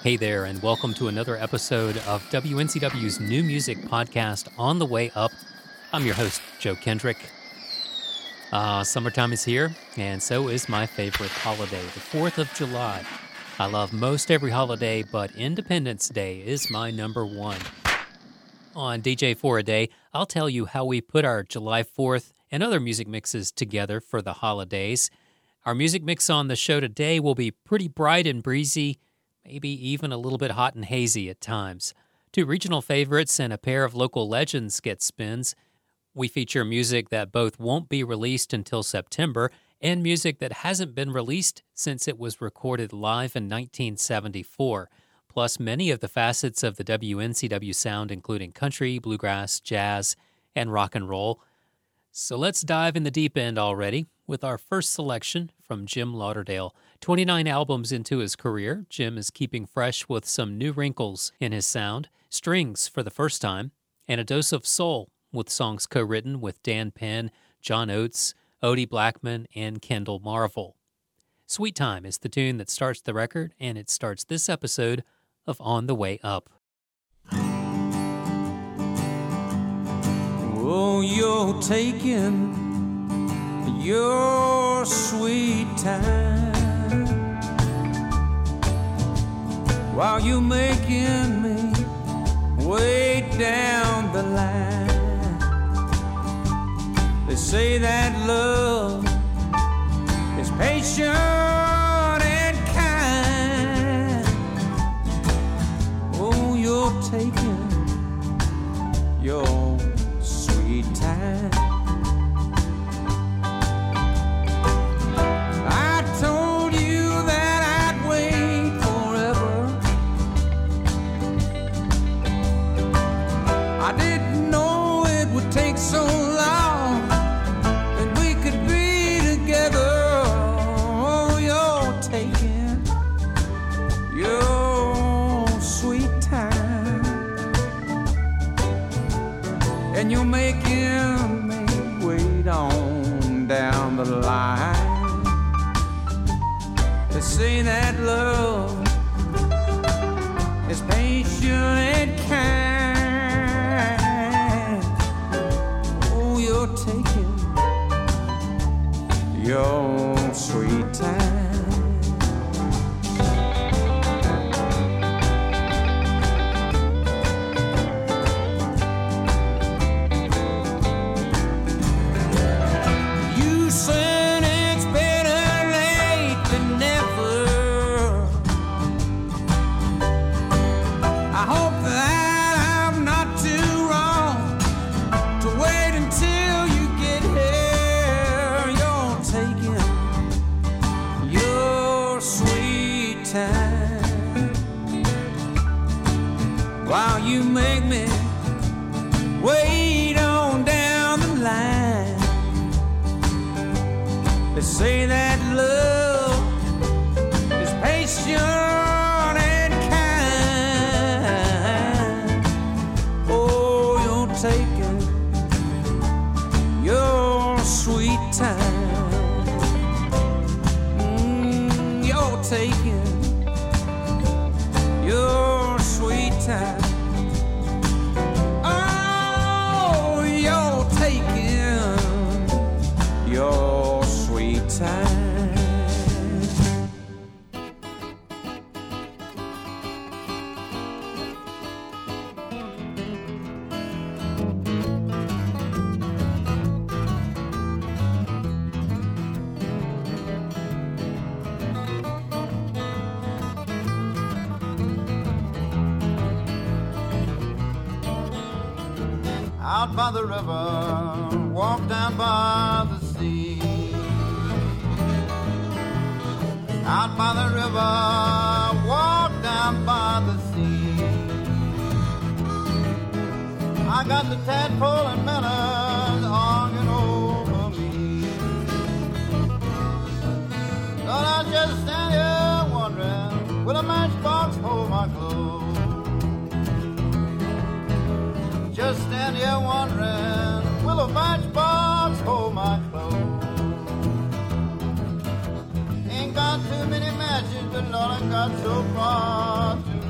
Hey there, and welcome to another episode of WNCW's new music podcast, On the Way Up. I'm your host, Joe Kendrick. Summertime is here, and so is my favorite holiday, the 4th of July. I love most every holiday, but Independence Day is my number one. On DJ for a Day, I'll tell you how we put our July 4th and other music mixes together for the holidays. Our music mix on the show today will be pretty bright and breezy, maybe even a little bit hot and hazy at times. 2 regional favorites and a pair of local legends get spins. We feature music that both won't be released until September and music that hasn't been released since it was recorded live in 1974, plus many of the facets of the WNCW sound, including country, bluegrass, jazz, and rock and roll. So let's dive in the deep end already with our first selection from Jim Lauderdale. 29 albums into his career, Jim is keeping fresh with some new wrinkles in his sound, strings for the first time, and a dose of soul with songs co-written with Dan Penn, John Oates, Odie Blackman, and Kendall Marvel. Sweet Time is the tune that starts the record, and it starts this episode of On the Way Up. Oh, you're taking your sweet time while you're making me way down the line. They say that love is patient and kind. Oh, you're taking your sweet time. I told you that I'd wait forever. I didn't know it would take so long that we could be together. Oh, you're taking your sweet time, and you're making me wait on down the line. They say that love is patient and kind. Oh, you're taking your sweet time. You said it's better late than never. I hope that I'm not too wrong to wait until you get here. You're taking your sweet time while you make me wait on down the line. They say that love is patient and kind. Oh, you're taking your sweet time. You're taking your sweet time. Oh, you're taking your sweet time. Out by the river, walk down by the sea. Out by the river, walk down by the sea. I got the tadpole and minnows hanging over me. Lord, I just stand here wondering, will a matchbox hold my clothes? Just stand here wondering, will a matchbox hold my clothes? Ain't got too many matches, but Lord, I got so far to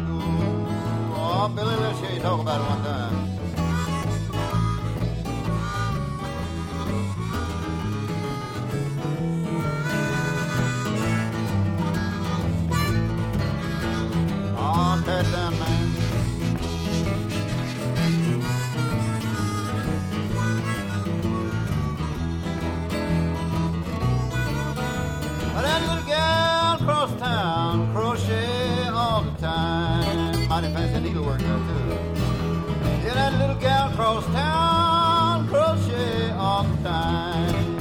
Oh, Billy, let's hear you talk about it one time. Oh, tear it down, man. Well, that little gal across town crochet all the time. Mighty fancy needlework there, too. Yeah, that little gal across town crochet all the time.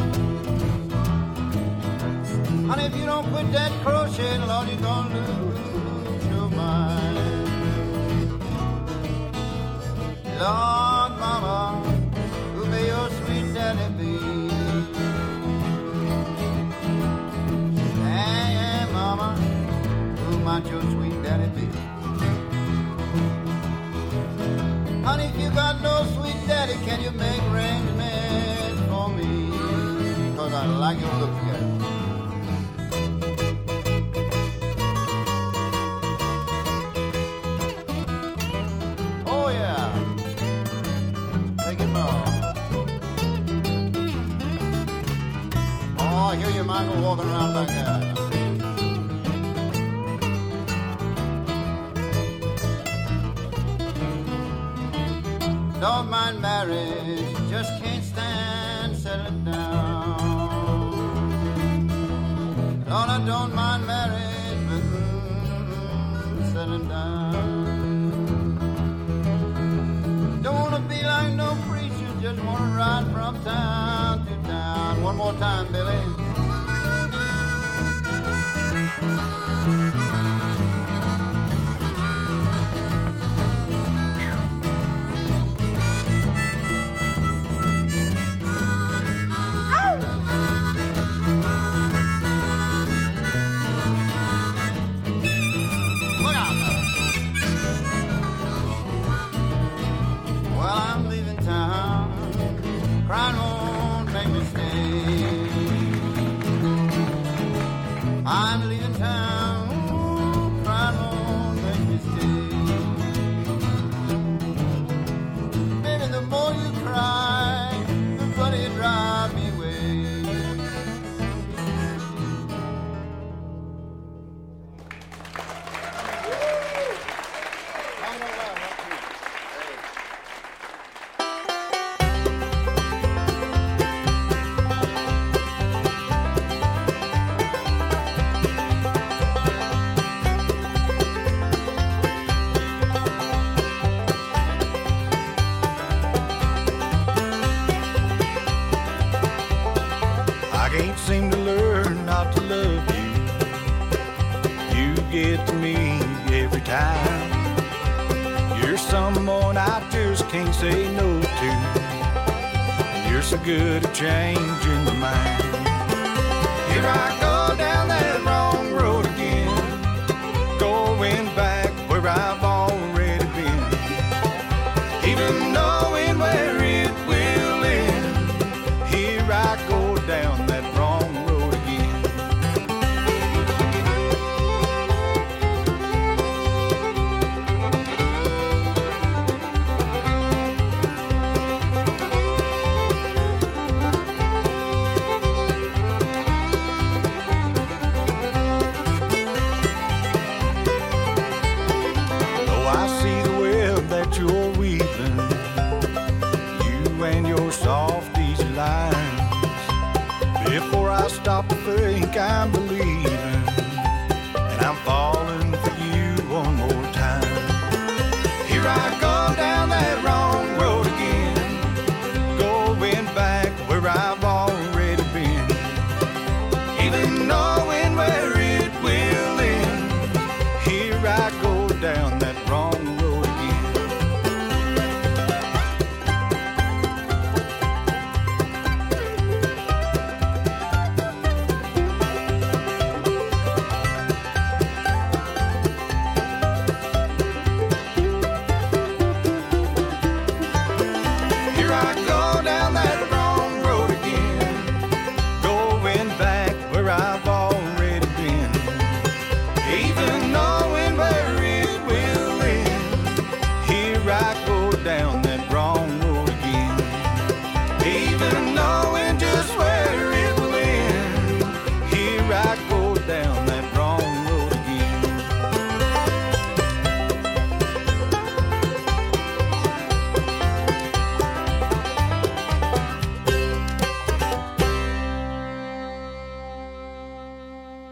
Honey, if you don't quit that crochet, Lord, you're gonna lose your mind. Lord, mama, who may your sweet daddy be? Hey, mama, who might your sweet daddy be? Honey, if you got no sweet daddy, can you make arrangements for me? Because I like your looks, girl. Oh, yeah. Take it more. Oh, I hear you, Michael, walking around like that. Don't mind marriage, just can't stand settling down. Lord, I don't mind marriage, but settling down. Don't wanna be like no preacher, just wanna ride from town to town. One more time, Billy. Crying won't make me stay. I'm leaving town. Crying won't make me stay. Baby, the more you cry, the funnier you drive me away. Can't seem to learn not to love you. You get to me every time. You're someone I just can't say no to. And you're so good at changing my mind. Here I go down that wrong road again, going back where I've already been, even knowing where it will end. Here I go down that wrong road again. Though I see the web that you're weaving, you and your soft, easy lines, before I stop to think I'm believing, and I'm falling for you one more time. Here I go down that wrong road again, going back where I've already been, even knowing where it will end. Here I go down that wrong road again.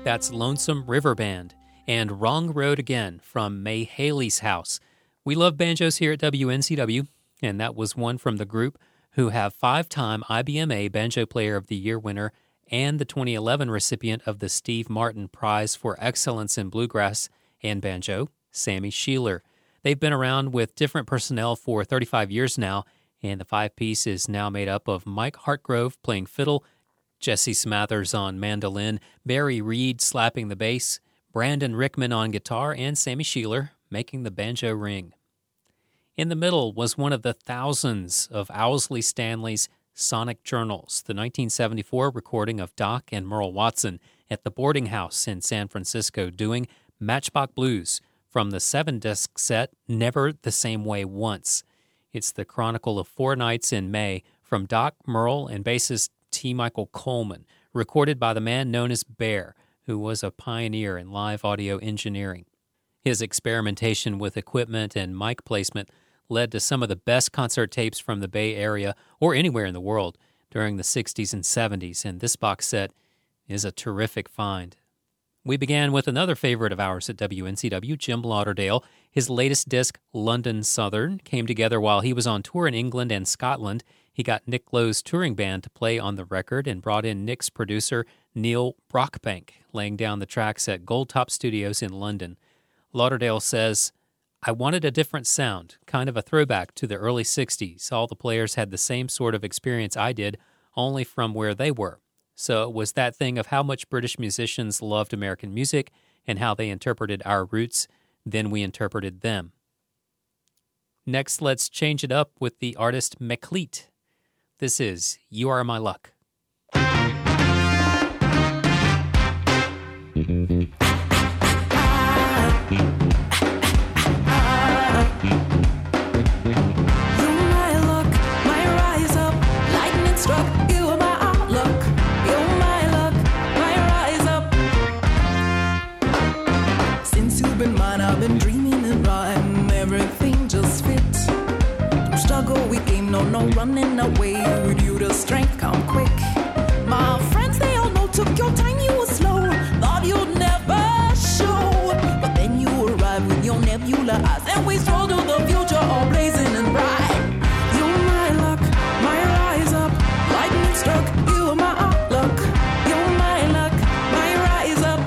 That's Lonesome River Band. And Wrong Road Again from May Haley's House. We love banjos here at WNCW, and that was one from the group who have 5-time IBMA Banjo Player of the Year winner and the 2011 recipient of the Steve Martin Prize for Excellence in Bluegrass and Banjo, Sammy Sheeler. They've been around with different personnel for 35 years now, and the 5-piece is now made up of Mike Hartgrove playing fiddle, Jesse Smathers on mandolin, Barry Reed slapping the bass, Brandon Rickman on guitar, and Sammy Sheeler making the banjo ring. In the middle was one of the thousands of Owsley Stanley's Sonic Journals, the 1974 recording of Doc and Merle Watson at the boarding house in San Francisco doing Matchbox Blues from the 7-disc set Never the Same Way Once. It's the chronicle of 4 nights in May from Doc, Merle, and bassist T. Michael Coleman, recorded by the man known as Bear, who was a pioneer in live audio engineering. His experimentation with equipment and mic placement led to some of the best concert tapes from the Bay Area or anywhere in the world during the 60s and 70s, and this box set is a terrific find. We began with another favorite of ours at WNCW, Jim Lauderdale. His latest disc, London Southern, came together while he was on tour in England and Scotland. He got Nick Lowe's touring band to play on the record and brought in Nick's producer, Neil Brockbank, laying down the tracks at Goldtop Studios in London. Lauderdale says, "I wanted a different sound, kind of a throwback to the early 60s. All the players had the same sort of experience I did, only from where they were. So it was that thing of how much British musicians loved American music and how they interpreted our roots, then we interpreted them." Next, let's change it up with the artist Meklit. This is You Are My Luck. I've been dreaming and rhyme, everything just fit. Through struggle we came, no running away. With you the strength come quick. My friends, they all know, took your time, you were slow. Thought you'd never show, but then you arrived with your nebula eyes, and we strolled to the future all blazing and bright. You're my luck, my rise up, lightning struck, you are my outlook. You're my luck, my rise up.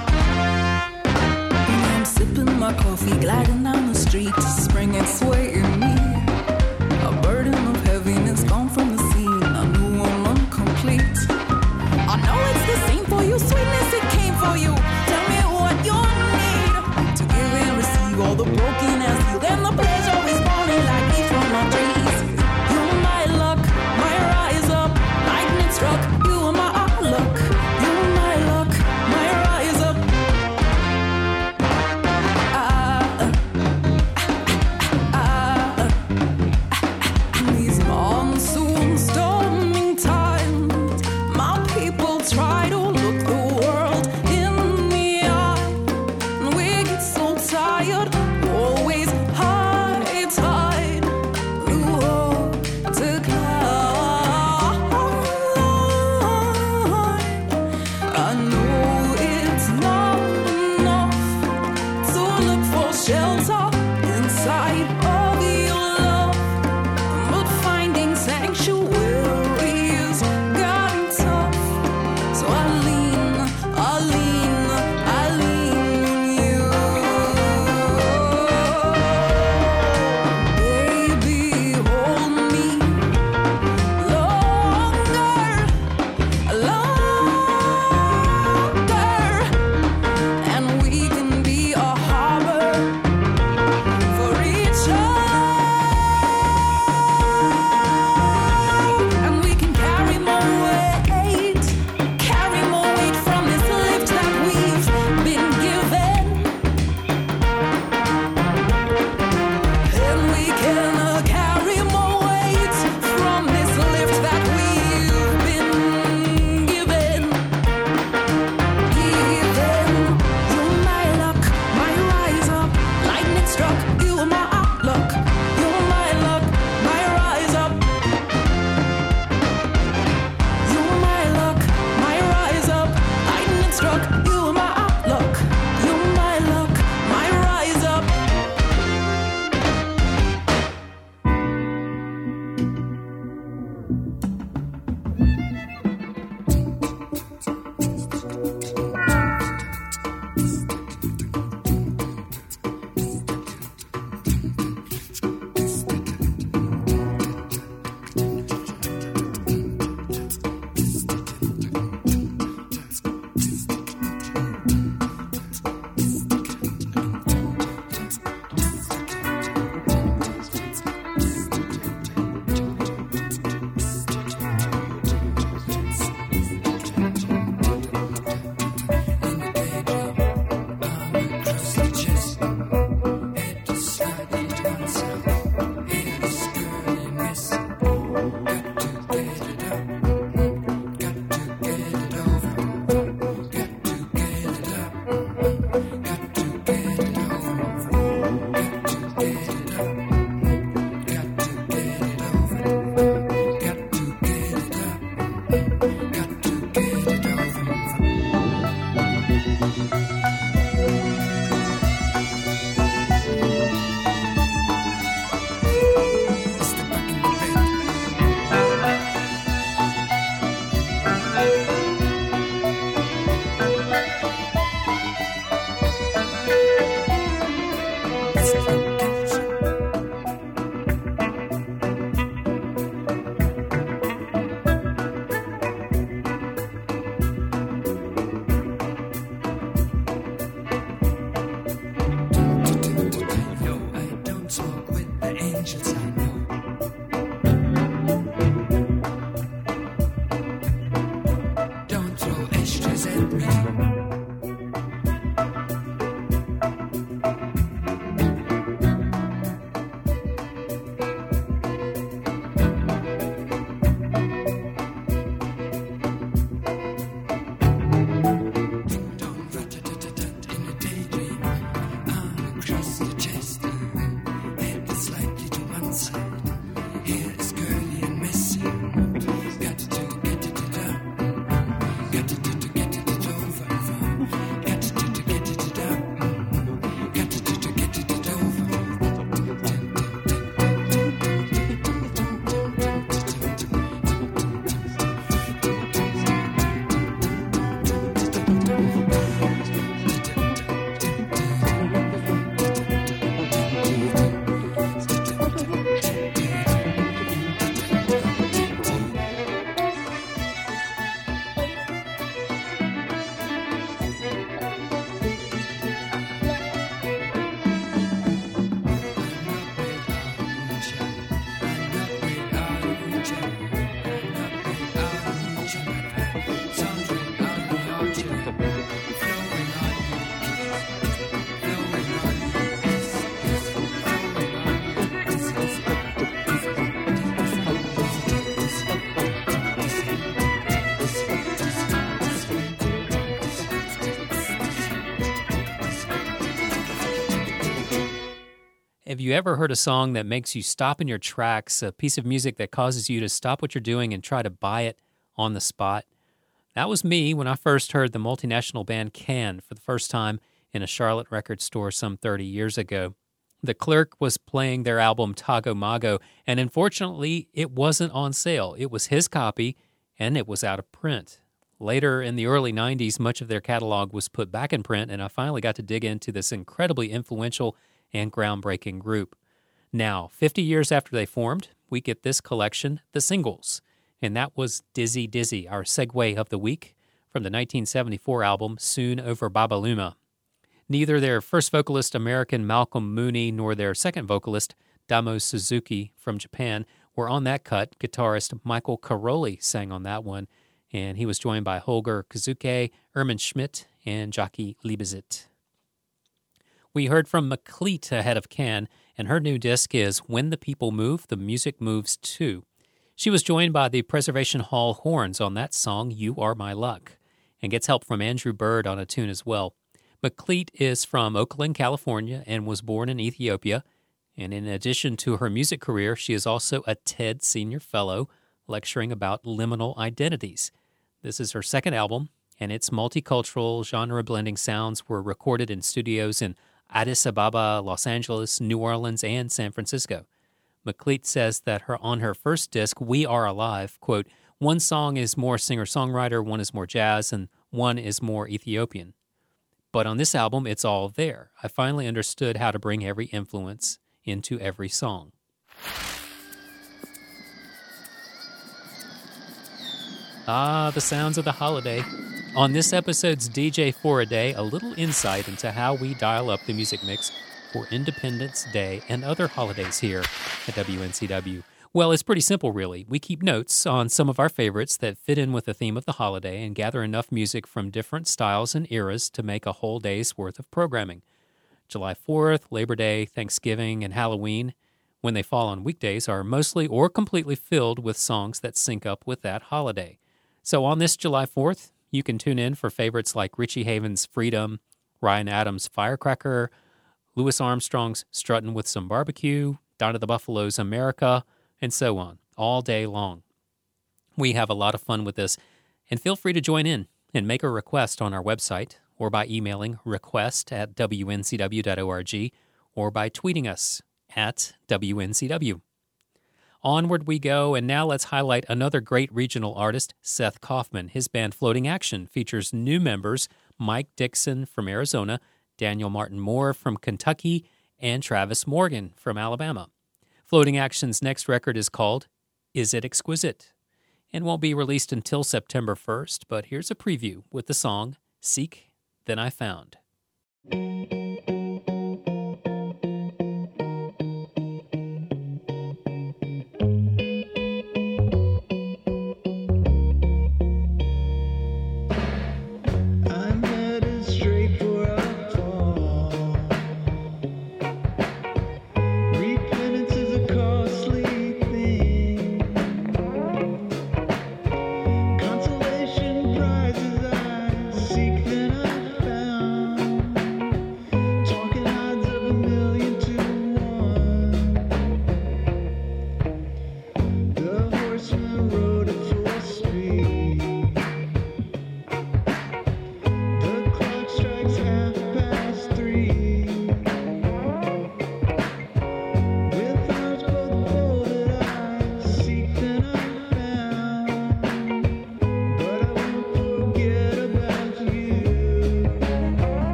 I'm sipping my coffee, gliding down the street, spring and sway in me. A burden of heaviness gone from the scene, I knew I'm incomplete. I know it's the same for you, sweetness it came for you. Tell me what you need to give and receive all the broken as healed, and the pleasure is falling like leaves from my trees. You're my luck, my rise up, lightning struck, you are my outlook. You're my luck, my rise up. These monsoon storming times, my people try to look the world in the eye, and we get so tired, always Have you ever heard a song that makes you stop in your tracks, a piece of music that causes you to stop what you're doing and try to buy it on the spot? That was me when I first heard the multinational band Can for the first time in a Charlotte record store some 30 years ago. The clerk was playing their album Tago Mago, and unfortunately, it wasn't on sale. It was his copy, and it was out of print. Later in the early 90s, much of their catalog was put back in print, and I finally got to dig into this incredibly influential and groundbreaking group. Now, 50 years after they formed, we get this collection, The Singles, and that was Dizzy Dizzy, our segue of the week from the 1974 album Soon Over Babaluma. Neither their first vocalist, American Malcolm Mooney, nor their second vocalist, Damo Suzuki from Japan, were on that cut. Guitarist Michael Caroli sang on that one, and he was joined by Holger Kazuke, Ermin Schmidt, and Jockey Liebezit. We heard from McCleat ahead of Can, and her new disc is When the People Move, the Music Moves Too. She was joined by the Preservation Hall Horns on that song, You Are My Luck, and gets help from Andrew Bird on a tune as well. McCleat is from Oakland, California, and was born in Ethiopia. And in addition to her music career, she is also a TED Senior Fellow, lecturing about liminal identities. This is her second album, and its multicultural, genre-blending sounds were recorded in studios in Addis Ababa, Los Angeles, New Orleans, and San Francisco. McCleat says that on her first disc, We Are Alive, quote, one song is more singer-songwriter, one is more jazz, and one is more Ethiopian. But on this album, it's all there. I finally understood how to bring every influence into every song. Ah, the sounds of the holiday. On this episode's DJ for a Day, a little insight into how we dial up the music mix for Independence Day and other holidays here at WNCW. Well, it's pretty simple, really. We keep notes on some of our favorites that fit in with the theme of the holiday and gather enough music from different styles and eras to make a whole day's worth of programming. July 4th, Labor Day, Thanksgiving, and Halloween, when they fall on weekdays, are mostly or completely filled with songs that sync up with that holiday. So on this July 4th, you can tune in for favorites like Richie Havens' Freedom, Ryan Adams' Firecracker, Louis Armstrong's Struttin' with Some Barbecue, Donna the Buffalo's America, and so on, all day long. We have a lot of fun with this, and feel free to join in and make a request on our website or by emailing request@wncw.org or by tweeting us at WNCW. Onward we go, and now let's highlight another great regional artist, Seth Kaufman. His band Floating Action features new members Mike Dixon from Arizona, Daniel Martin Moore from Kentucky, and Travis Morgan from Alabama. Floating Action's next record is called Is It Exquisite? And won't be released until September 1st, but here's a preview with the song Seek, Then I Found.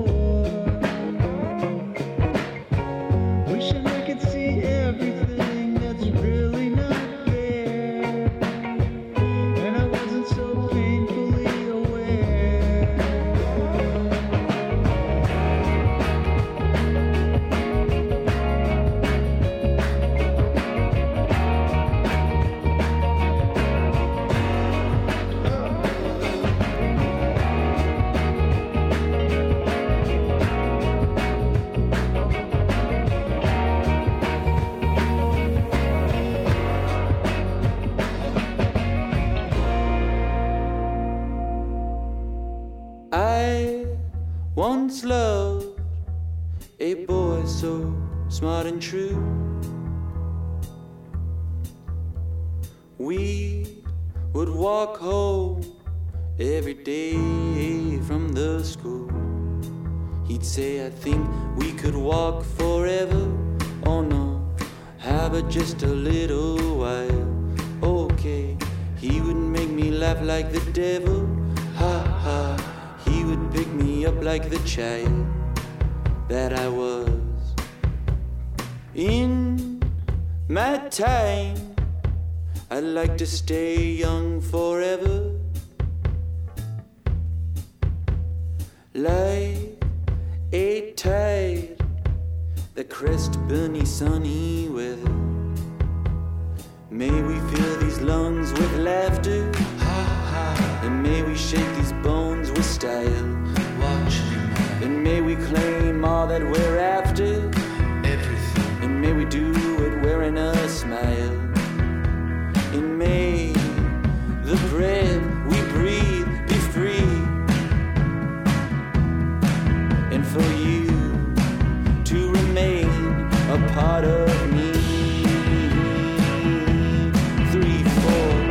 Wishing I could see everything I once loved a boy so smart and true. We would walk home every day from the school. He'd say, I think we could walk forever. Oh no, how about just a little while? Okay, he would make me laugh like the devil. Ha ha, he would pick me up like the child that I was. In my time, I'd like to stay young forever. Like a tide that crest beneath sunny weather. May we fill these lungs with laughter, and may we shake these bones with style. And may we claim all that we're after, and may we do it wearing a smile. And may the breath we breathe be free, and for you to remain a part of me. 3, 4.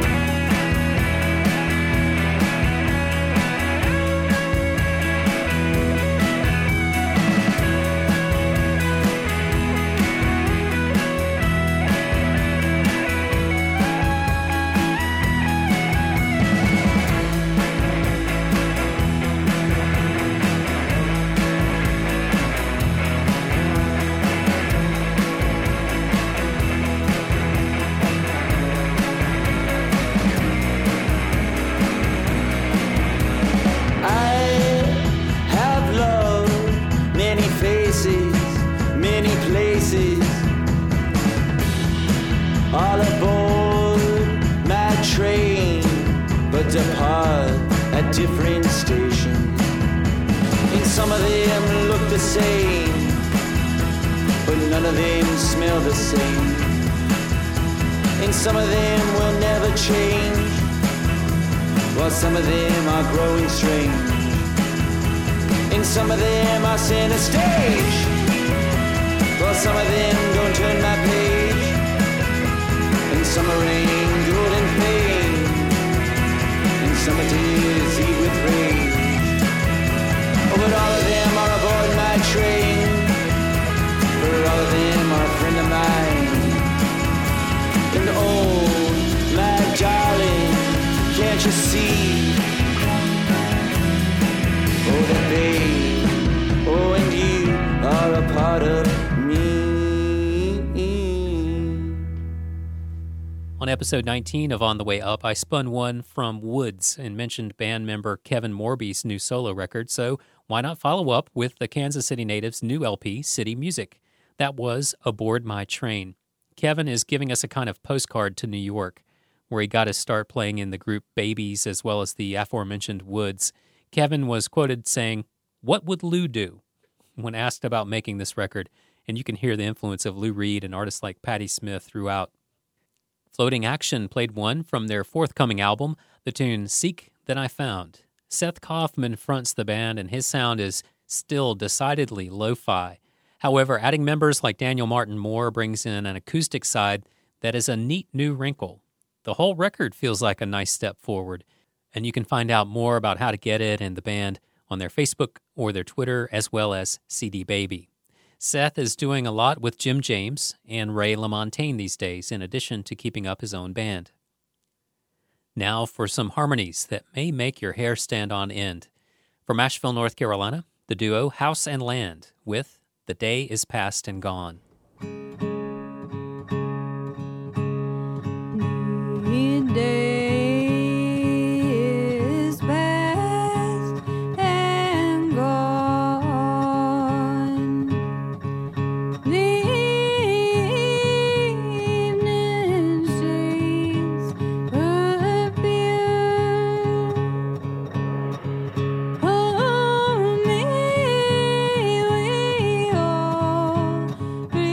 All aboard my train, but depart at different stations. And some of them look the same, but none of them smell the same. And some of them will never change, while some of them are growing strange. And some of them are center stage, while some of them don't turn my page. And some are rain, good and pain, and some are tears heat with rage. Oh, but all of them are aboard my train, for all of them are a friend of mine. And oh, my darling, can't you see? Oh, that they, oh, and you are a part of me. On episode 19 of On the Way Up, I spun one from Woods and mentioned band member Kevin Morby's new solo record, so why not follow up with the Kansas City native's new LP, City Music? That was Aboard My Train. Kevin is giving us a kind of postcard to New York, where he got his start playing in the group Babies as well as the aforementioned Woods. Kevin was quoted saying, "What would Lou do?" when asked about making this record, and you can hear the influence of Lou Reed and artists like Patti Smith throughout. Floating Action played one from their forthcoming album, the tune Seek Then I Found. Seth Kaufman fronts the band, and his sound is still decidedly lo-fi. However, adding members like Daniel Martin Moore brings in an acoustic side that is a neat new wrinkle. The whole record feels like a nice step forward, and you can find out more about how to get it and the band on their Facebook or their Twitter, as well as CD Baby. Seth is doing a lot with Jim James and Ray LaMontagne these days, in addition to keeping up his own band. Now for some harmonies that may make your hair stand on end. From Asheville, North Carolina, the duo House and Land with The Day Is Past and Gone. We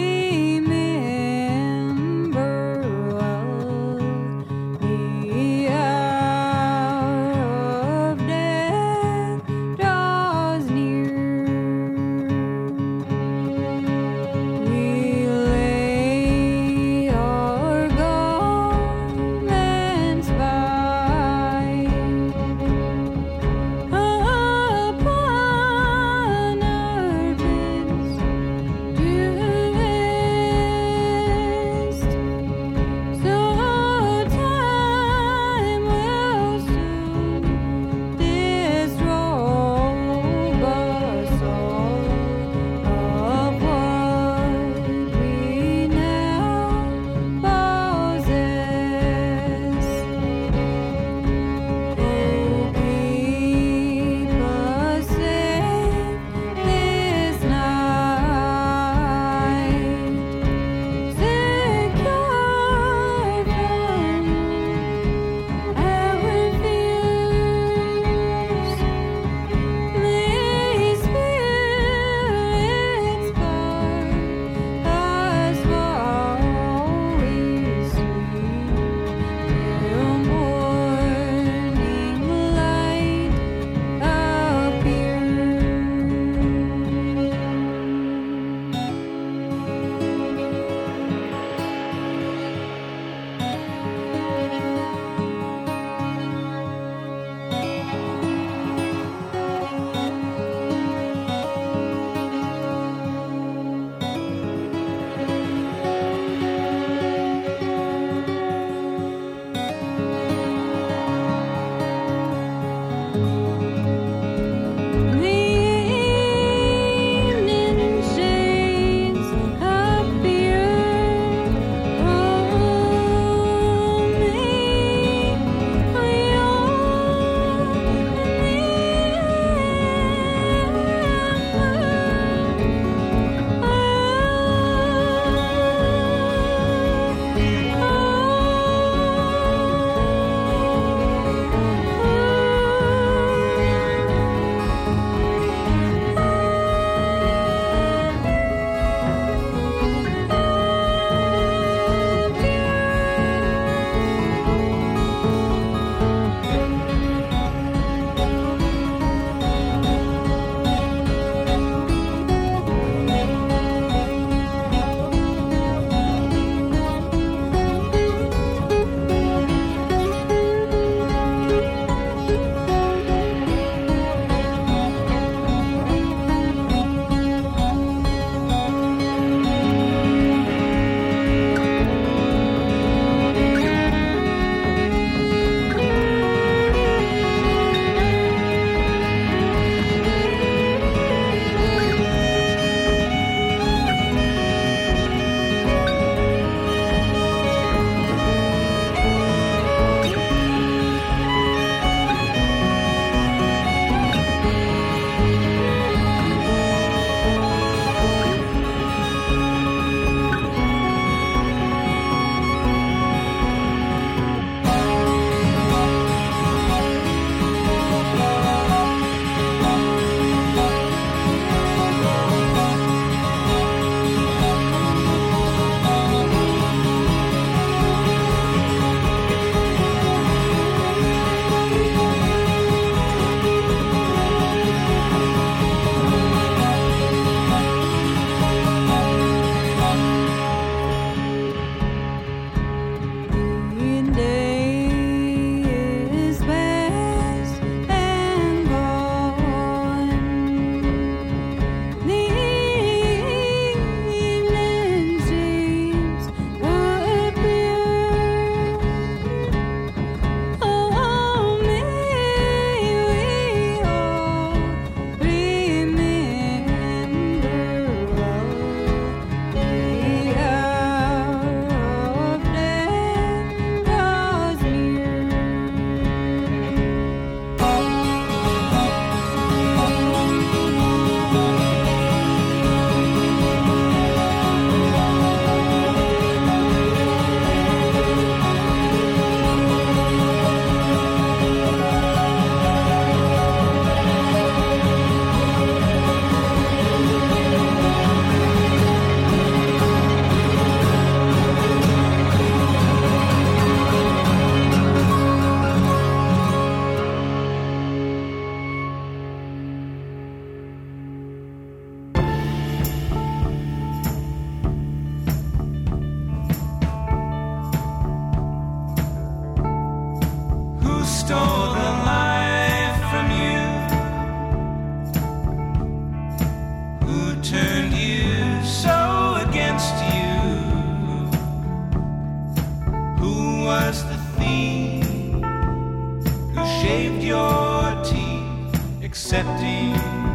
accepting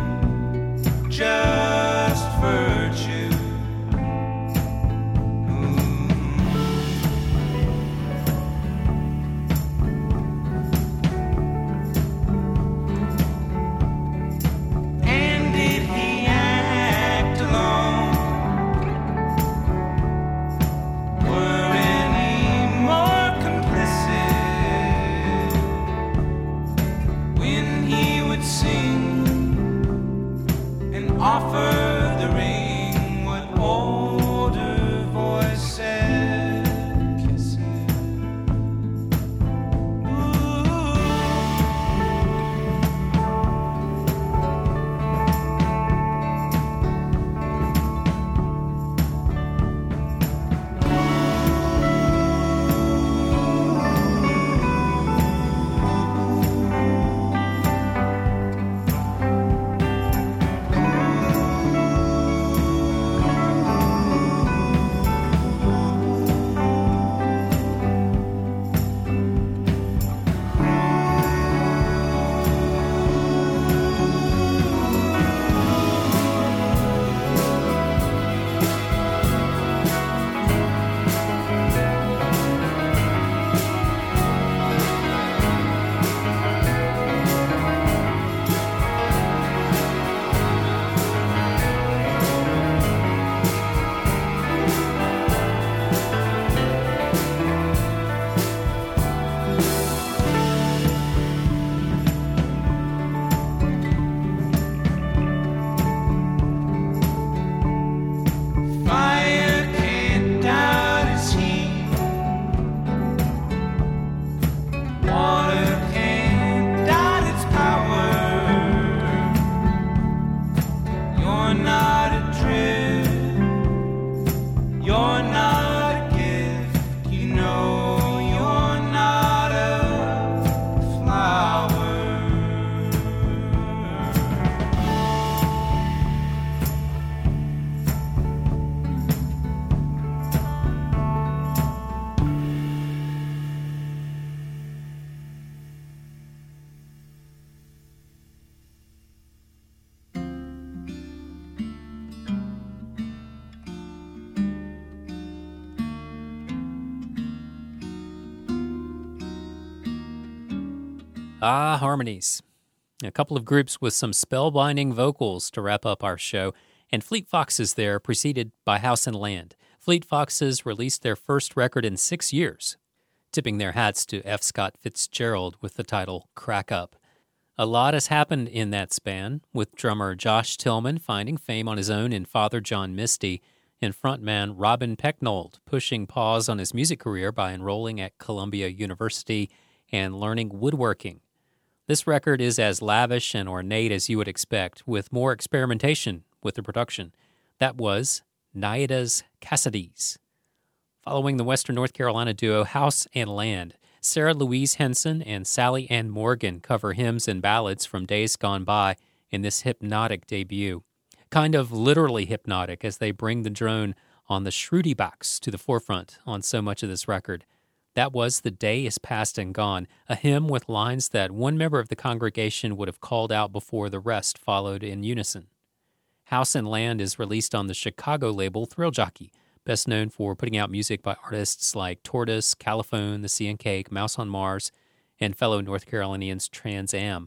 just virtue. And did he act alone? Were any more complicit when he would sing and offer the ring? What older voice said, kiss it. Ooh. Fire can't doubt its heat. Water can't doubt its power. You're not adrift. You're not a gift. You know you're not a flower. Ah, harmonies. A couple of groups with some spellbinding vocals to wrap up our show, and Fleet Foxes there, preceded by House and Land. Fleet Foxes released their first record in 6 years, tipping their hats to F. Scott Fitzgerald with the title Crack Up. A lot has happened in that span, with drummer Josh Tillman finding fame on his own in Father John Misty, and frontman Robin Pecknold pushing pause on his music career by enrolling at Columbia University and learning woodworking. This record is as lavish and ornate as you would expect, with more experimentation with the production. That was Naida's Cassidy's. Following the Western North Carolina duo House and Land, Sarah Louise Henson and Sally Ann Morgan cover hymns and ballads from days gone by in this hypnotic debut. Kind of literally hypnotic, as they bring the drone on the Shruti box to the forefront on so much of this record. That was The Day Is Past and Gone, a hymn with lines that one member of the congregation would have called out before the rest followed in unison. House and Land is released on the Chicago label Thrill Jockey, best known for putting out music by artists like Tortoise, Caliphone, The Sea and Cake, Mouse on Mars, and fellow North Carolinians Trans Am.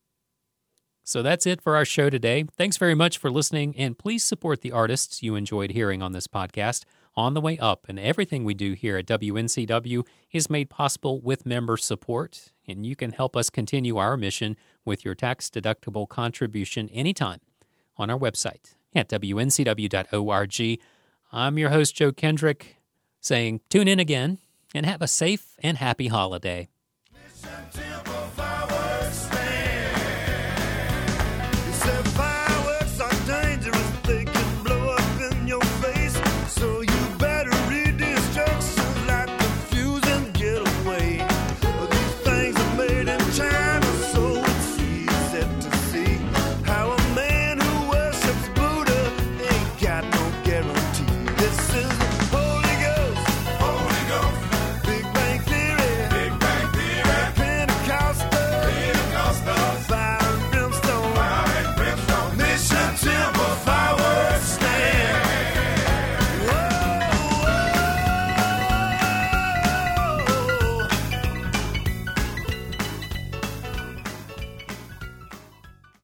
So that's it for our show today. Thanks very much for listening, and please support the artists you enjoyed hearing on this podcast on the way up. And everything we do here at WNCW is made possible with member support, and you can help us continue our mission with your tax-deductible contribution anytime on our website at wncw.org. I'm your host, Joe Kendrick, saying tune in again and have a safe and happy holiday.